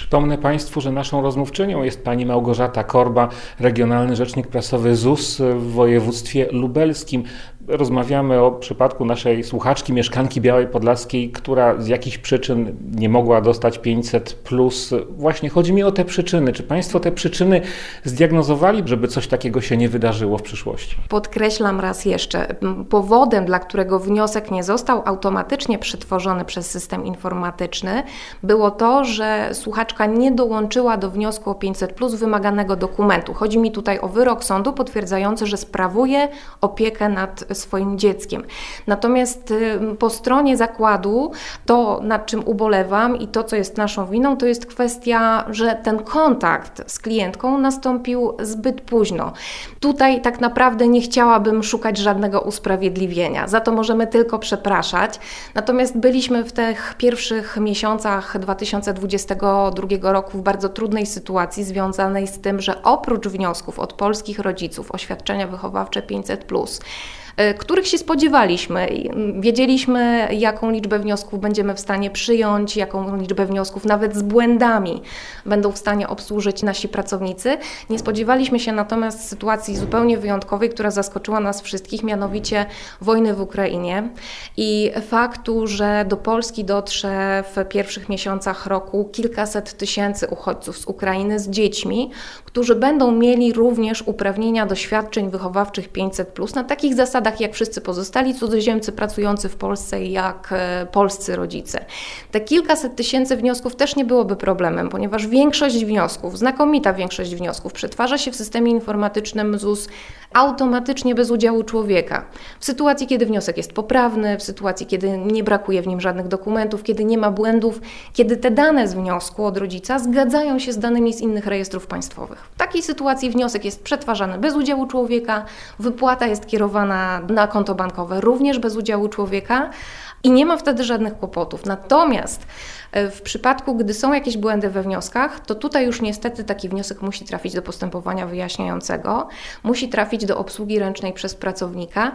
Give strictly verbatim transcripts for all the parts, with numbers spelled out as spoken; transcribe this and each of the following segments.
Przypomnę Państwu, że naszą rozmówczynią jest pani Małgorzata Korba, regionalny rzecznik prasowy Z U S w województwie lubelskim. Rozmawiamy o przypadku naszej słuchaczki, mieszkanki Białej Podlaskiej, która z jakichś przyczyn nie mogła dostać pięćset plus. Właśnie chodzi mi o te przyczyny. Czy Państwo te przyczyny zdiagnozowali, żeby coś takiego się nie wydarzyło w przyszłości? Podkreślam raz jeszcze, powodem, dla którego wniosek nie został automatycznie przetworzony przez system informatyczny, było to, że słuchaczka nie dołączyła do wniosku o pięćset plus wymaganego dokumentu. Chodzi mi tutaj o wyrok sądu potwierdzający, że sprawuje opiekę nad swoim dzieckiem. Natomiast po stronie zakładu to, nad czym ubolewam i to, co jest naszą winą, to jest kwestia, że ten kontakt z klientką nastąpił zbyt późno. Tutaj tak naprawdę nie chciałabym szukać żadnego usprawiedliwienia. Za to możemy tylko przepraszać. Natomiast byliśmy w tych pierwszych miesiącach dwa tysiące dwudziestego drugiego roku w bardzo trudnej sytuacji związanej z tym, że oprócz wniosków od polskich rodziców o świadczenia wychowawcze pięćset plus, których się spodziewaliśmy. Wiedzieliśmy, jaką liczbę wniosków będziemy w stanie przyjąć, jaką liczbę wniosków nawet z błędami będą w stanie obsłużyć nasi pracownicy. Nie spodziewaliśmy się natomiast sytuacji zupełnie wyjątkowej, która zaskoczyła nas wszystkich, mianowicie wojny w Ukrainie i faktu, że do Polski dotrze w pierwszych miesiącach roku kilkaset tysięcy uchodźców z Ukrainy z dziećmi, którzy będą mieli również uprawnienia do świadczeń wychowawczych pięćset plus na takich zasadach, jak wszyscy pozostali cudzoziemcy pracujący w Polsce i jak polscy rodzice. Te kilkaset tysięcy wniosków też nie byłoby problemem, ponieważ większość wniosków, znakomita większość wniosków przetwarza się w systemie informatycznym Z U S automatycznie bez udziału człowieka. W sytuacji, kiedy wniosek jest poprawny, w sytuacji, kiedy nie brakuje w nim żadnych dokumentów, kiedy nie ma błędów, kiedy te dane z wniosku od rodzica zgadzają się z danymi z innych rejestrów państwowych. W takiej sytuacji wniosek jest przetwarzany bez udziału człowieka, wypłata jest kierowana na konto bankowe również bez udziału człowieka i nie ma wtedy żadnych kłopotów. Natomiast w przypadku, gdy są jakieś błędy we wnioskach, to tutaj już niestety taki wniosek musi trafić do postępowania wyjaśniającego, musi trafić do obsługi ręcznej przez pracownika.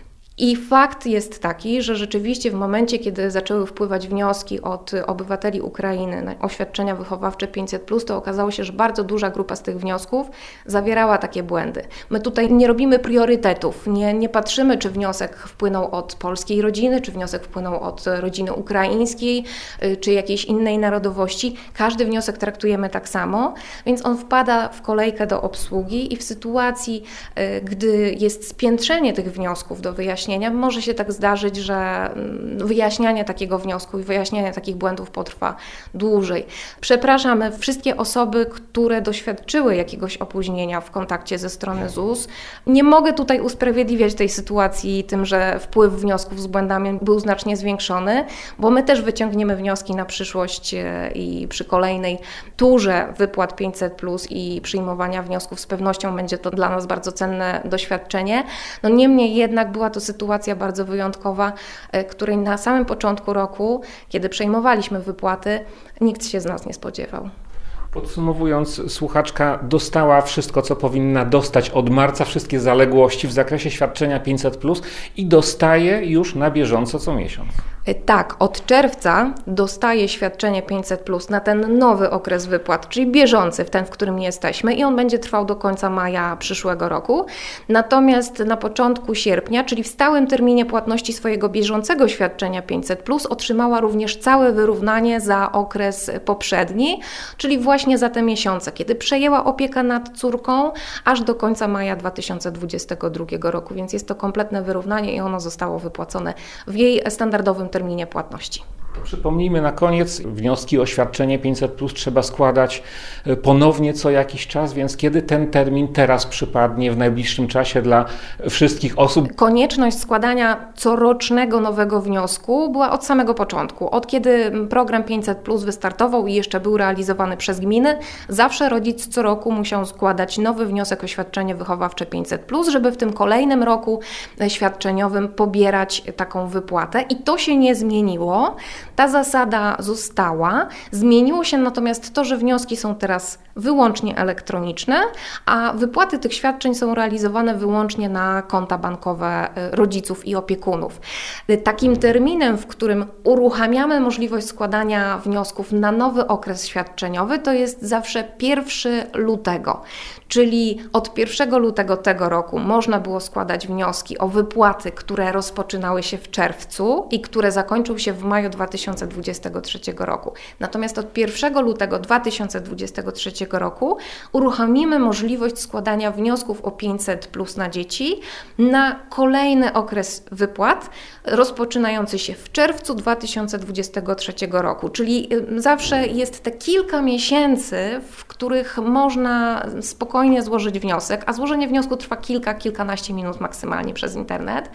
I fakt jest taki, że rzeczywiście w momencie, kiedy zaczęły wpływać wnioski od obywateli Ukrainy na oświadczenia wychowawcze pięćset plus, to okazało się, że bardzo duża grupa z tych wniosków zawierała takie błędy. My tutaj nie robimy priorytetów, nie, nie patrzymy, czy wniosek wpłynął od polskiej rodziny, czy wniosek wpłynął od rodziny ukraińskiej, czy jakiejś innej narodowości. Każdy wniosek traktujemy tak samo, więc on wpada w kolejkę do obsługi i w sytuacji, gdy jest spiętrzenie tych wniosków do wyjaśnienia, może się tak zdarzyć, że wyjaśnianie takiego wniosku i wyjaśnianie takich błędów potrwa dłużej. Przepraszamy wszystkie osoby, które doświadczyły jakiegoś opóźnienia w kontakcie ze strony Z U S. Nie mogę tutaj usprawiedliwiać tej sytuacji tym, że wpływ wniosków z błędami był znacznie zwiększony, bo my też wyciągniemy wnioski na przyszłość i przy kolejnej turze wypłat pięćset plus i przyjmowania wniosków z pewnością będzie to dla nas bardzo cenne doświadczenie. No niemniej jednak była to sytuacja Sytuacja bardzo wyjątkowa, której na samym początku roku, kiedy przejmowaliśmy wypłaty, nikt się z nas nie spodziewał. Podsumowując, słuchaczka dostała wszystko, co powinna dostać od marca, wszystkie zaległości w zakresie świadczenia pięćset plus i dostaje już na bieżąco co miesiąc. Tak, od czerwca dostaje świadczenie pięćset plus na ten nowy okres wypłat, czyli bieżący, w ten, w którym jesteśmy i on będzie trwał do końca maja przyszłego roku. Natomiast na początku sierpnia, czyli w stałym terminie płatności swojego bieżącego świadczenia pięćset plus otrzymała również całe wyrównanie za okres poprzedni, czyli właśnie za te miesiące, kiedy przejęła opiekę nad córką aż do końca maja dwa tysiące dwudziestego drugiego roku, więc jest to kompletne wyrównanie i ono zostało wypłacone w jej standardowym terminie płatności. Przypomnijmy na koniec, wnioski o świadczenie pięćset plus trzeba składać ponownie co jakiś czas, więc kiedy ten termin teraz przypadnie w najbliższym czasie dla wszystkich osób? Konieczność składania corocznego nowego wniosku była od samego początku. Od kiedy program pięćset plus wystartował i jeszcze był realizowany przez gminy, zawsze rodzic co roku musiał składać nowy wniosek o świadczenie wychowawcze pięćset plus, żeby w tym kolejnym roku świadczeniowym pobierać taką wypłatę i to się nie zmieniło. Ta zasada została. Zmieniło się natomiast to, że wnioski są teraz wyłącznie elektroniczne, a wypłaty tych świadczeń są realizowane wyłącznie na konta bankowe rodziców i opiekunów. Takim terminem, w którym uruchamiamy możliwość składania wniosków na nowy okres świadczeniowy, to jest zawsze pierwszego lutego, czyli od pierwszego lutego tego roku można było składać wnioski o wypłaty, które rozpoczynały się w czerwcu i które zakończył się w maju dwa tysiące dwudziestego trzeciego roku. Natomiast od pierwszego lutego dwa tysiące dwudziestego trzeciego roku uruchomimy możliwość składania wniosków o pięćset plus na dzieci na kolejny okres wypłat rozpoczynający się w czerwcu dwa tysiące dwudziestego trzeciego roku, czyli zawsze jest te kilka miesięcy, w których można spokojnie złożyć wniosek, a złożenie wniosku trwa kilka, kilkanaście minut maksymalnie przez internet,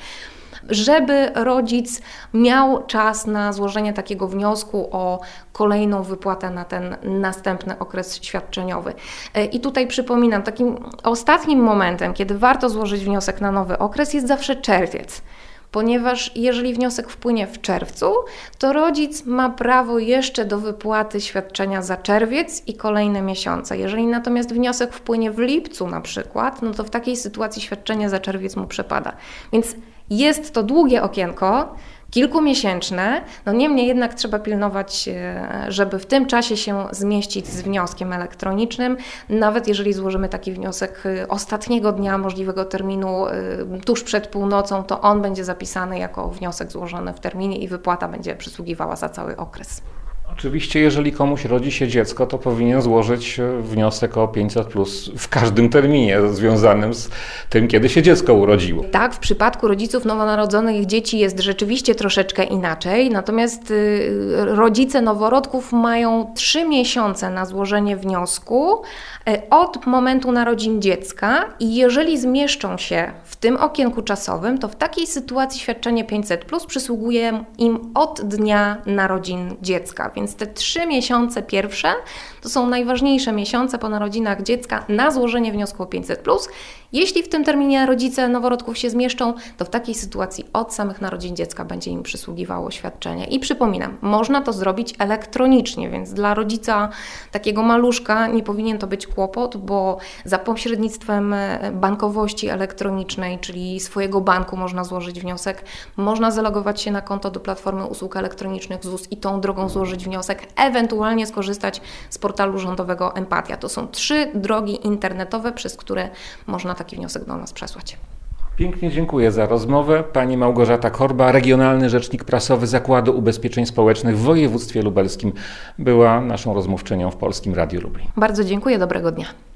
żeby rodzic miał czas na złożenie takiego wniosku o kolejną wypłatę na ten następny okres świadczeniowy. I tutaj przypominam, takim ostatnim momentem, kiedy warto złożyć wniosek na nowy okres, jest zawsze czerwiec. Ponieważ jeżeli wniosek wpłynie w czerwcu, to rodzic ma prawo jeszcze do wypłaty świadczenia za czerwiec i kolejne miesiące. Jeżeli natomiast wniosek wpłynie w lipcu na przykład, no to w takiej sytuacji świadczenie za czerwiec mu przepada. Więc jest to długie okienko, kilkumiesięczne, no niemniej jednak trzeba pilnować, żeby w tym czasie się zmieścić z wnioskiem elektronicznym. Nawet jeżeli złożymy taki wniosek ostatniego dnia możliwego terminu tuż przed północą, to on będzie zapisany jako wniosek złożony w terminie i wypłata będzie przysługiwała za cały okres. Oczywiście, jeżeli komuś rodzi się dziecko, to powinien złożyć wniosek o pięćset plus w każdym terminie związanym z tym, kiedy się dziecko urodziło. Tak, w przypadku rodziców nowonarodzonych dzieci jest rzeczywiście troszeczkę inaczej, natomiast rodzice noworodków mają trzy miesiące na złożenie wniosku od momentu narodzin dziecka i jeżeli zmieszczą się w tym okienku czasowym, to w takiej sytuacji świadczenie pięćset plus przysługuje im od dnia narodzin dziecka. Więc te trzy miesiące pierwsze to są najważniejsze miesiące po narodzinach dziecka na złożenie wniosku o pięćset plus. Jeśli w tym terminie rodzice noworodków się zmieszczą, to w takiej sytuacji od samych narodzin dziecka będzie im przysługiwało świadczenie. I przypominam, można to zrobić elektronicznie, więc dla rodzica takiego maluszka nie powinien to być kłopot, bo za pośrednictwem bankowości elektronicznej, czyli swojego banku można złożyć wniosek, można zalogować się na konto do Platformy Usług Elektronicznych Z U S i tą drogą złożyć wniosek, ewentualnie skorzystać z portalu rządowego Empatia. To są trzy drogi internetowe, przez które można taki wniosek do nas przesłać. Pięknie dziękuję za rozmowę. Pani Małgorzata Korba, Regionalny Rzecznik Prasowy Zakładu Ubezpieczeń Społecznych w województwie lubelskim, była naszą rozmówczynią w Polskim Radiu Lublin. Bardzo dziękuję, dobrego dnia.